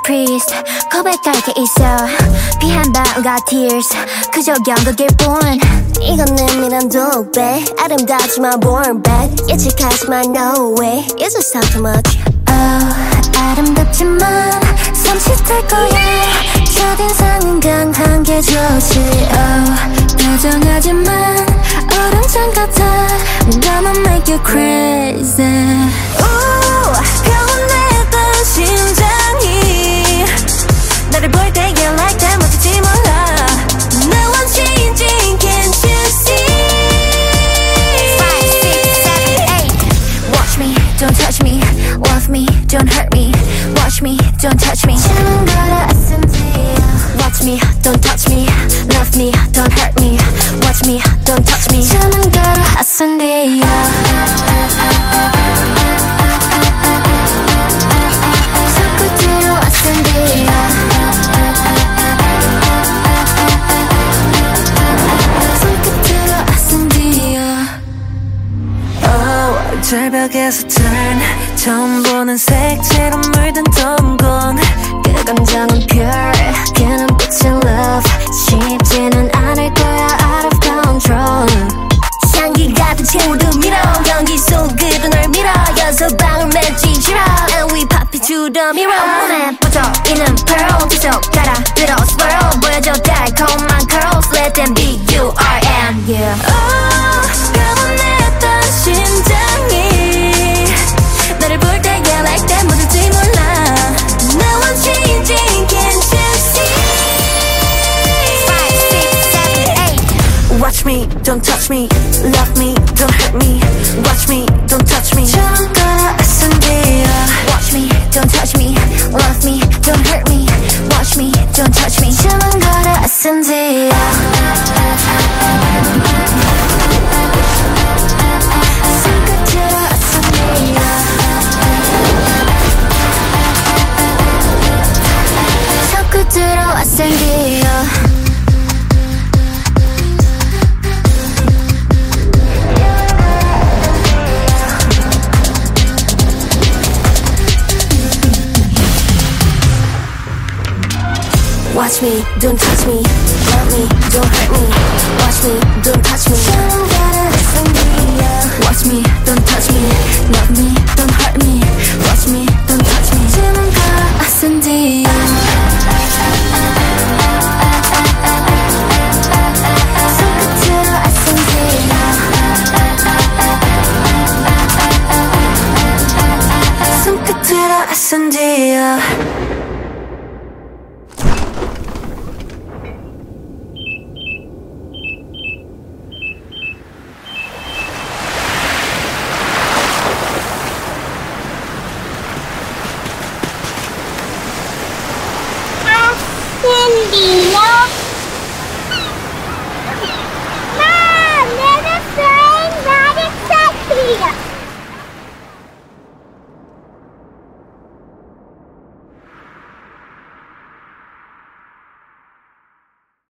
priest 고백할 게 있어 피한 방울과 tears 그저 연극일 뿐 이건 내 미란 독배 아름답지만 born bad 예측하지만 no way It's just not too much 아름답지만 섬찟할 거야 첫인상은 강한 게 좋지 다정하지만 얼음장 같아 Gonna make you crazy 평온했던 심장이 나를 볼 때 you like that 못할지 몰라 Now I'm changing can't you see 5, 6, 7, 8 Watch me, don't touch me Love me, don't hurt me Watch me, don't touch me 주는 거라 Watch me, don't touch me Love me, don't hurt me Watch me, don't touch me 주는 거라 아산데요 손끝으로 아산데요 손끝으로 아산데요 Oh 절벽에서 turn 처음 보는 색채로 물든 동공 그 감정은 pure 그 눈빛은 love 쉽지는 않을 거야 out of control 향기 같은 친구들 밀어 연기 속으로 널 밀어 연서방울 맺지 싫어 And we pop it to the mirror 몸에 뻗어있는 pearl 계속 따라들어 swirl 보여줘 달콤한 curls Let them be you are and yeah 평온했던 심장이 너를 볼 때 yeah like that 못할지 몰라 Now I'm changing can't you see 5, 6, 7, 8 Watch me, don't touch me Love me, don't hurt me Watch me, don't touch me 처음 거라 아산데요 Watch me, don't touch me Love me, don't hurt me Watch me, don't touch me 처음 거라 아산데요 손끝으로 아산데요 손끝으로 아산데요 Watch me, don't touch me Love me, don't hurt me Watch me, don't touch me 처음 거라 아산데요 Watch me, don't touch me Love me, don't hurt me Watch me, don't touch me 주는 거라 아산데요 손끝으로 아산데요 손끝으로 아산데요